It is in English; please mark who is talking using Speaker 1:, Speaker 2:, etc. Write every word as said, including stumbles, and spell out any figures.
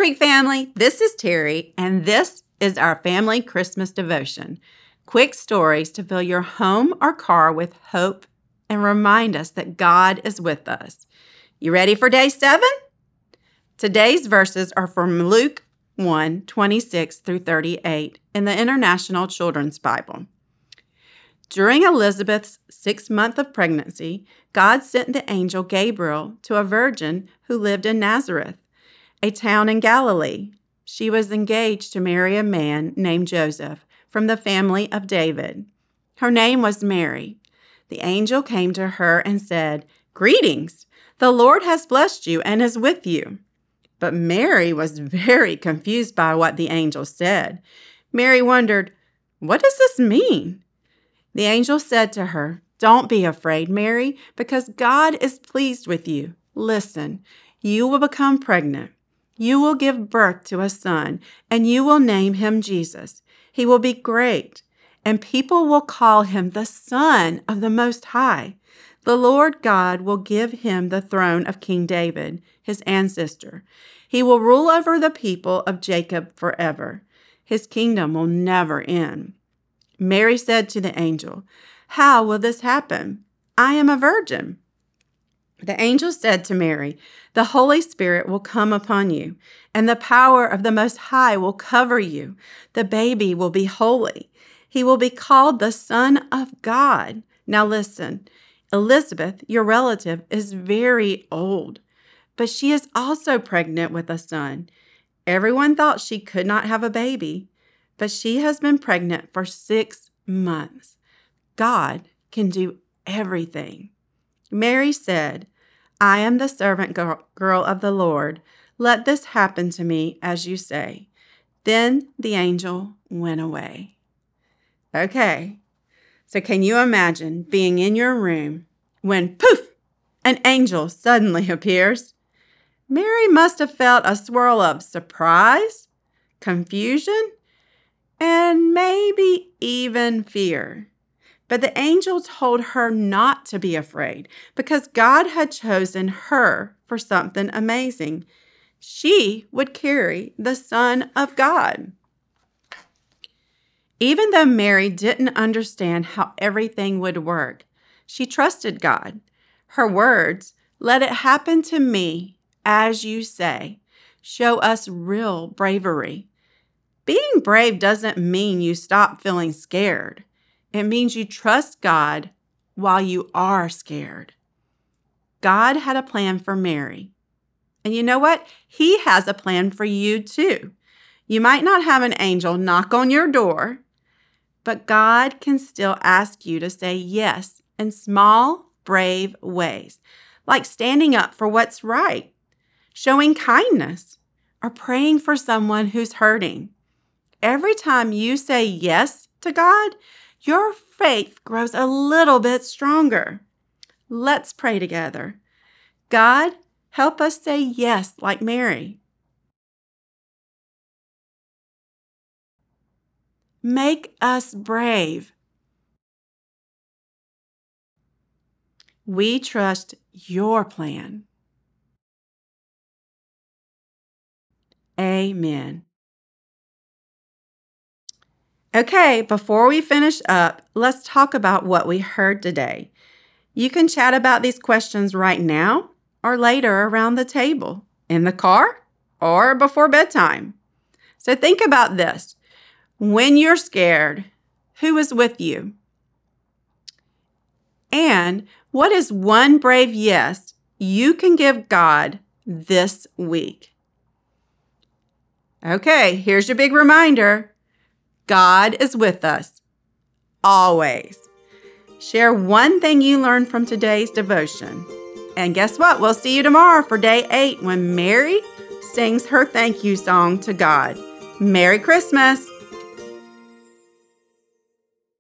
Speaker 1: Creek family, this is Terry, and this is our family Christmas devotion. Quick stories to fill your home or car with hope and remind us that God is with us. You ready for day seven? Today's verses are from Luke one, twenty-six through thirty-eight in the International Children's Bible. During Elizabeth's sixth month of pregnancy, God sent the angel Gabriel to a virgin who lived in Nazareth, a town in Galilee. She was engaged to marry a man named Joseph from the family of David. Her name was Mary. The angel came to her and said, "Greetings, the Lord has blessed you and is with you." But Mary was very confused by what the angel said. Mary wondered, "What does this mean?" The angel said to her, "Don't be afraid, Mary, because God is pleased with you. Listen, you will become pregnant. You will give birth to a son, and you will name him Jesus. He will be great, and people will call him the Son of the Most High. The Lord God will give him the throne of King David, his ancestor. He will rule over the people of Jacob forever. His kingdom will never end." Mary said to the angel, "How will this happen? I am a virgin." The angel said to Mary, "The Holy Spirit will come upon you, and the power of the Most High will cover you. The baby will be holy. He will be called the Son of God." Now listen, Elizabeth, your relative, is very old, but she is also pregnant with a son. Everyone thought she could not have a baby, but she has been pregnant for six months. God can do everything. Mary said, "I am the servant girl of the Lord. Let this happen to me as you say." Then the angel went away. Okay, so can you imagine being in your room when, poof, an angel suddenly appears? Mary must have felt a swirl of surprise, confusion, and maybe even fear. But the angel told her not to be afraid because God had chosen her for something amazing. She would carry the Son of God. Even though Mary didn't understand how everything would work, she trusted God. Her words, "Let it happen to me as you say," show us real bravery. Being brave doesn't mean you stop feeling scared. It means you trust God while you are scared. God had a plan for Mary. And you know what? He has a plan for you too. You might not have an angel knock on your door, but God can still ask you to say yes in small, brave ways, like standing up for what's right, showing kindness, or praying for someone who's hurting. Every time you say yes to God, your faith grows a little bit stronger. Let's pray together. God, help us say yes like Mary. Make us brave. We trust your plan. Amen. Okay, before we finish up, let's talk about what we heard today. You can chat about these questions right now or later around the table, in the car, or before bedtime. So think about this. When you're scared, who is with you? And what is one brave yes you can give God this week? Okay, here's your big reminder. God is with us, always. Share one thing you learned from today's devotion. And guess what? We'll see you tomorrow for day eight when Mary sings her thank you song to God. Merry Christmas!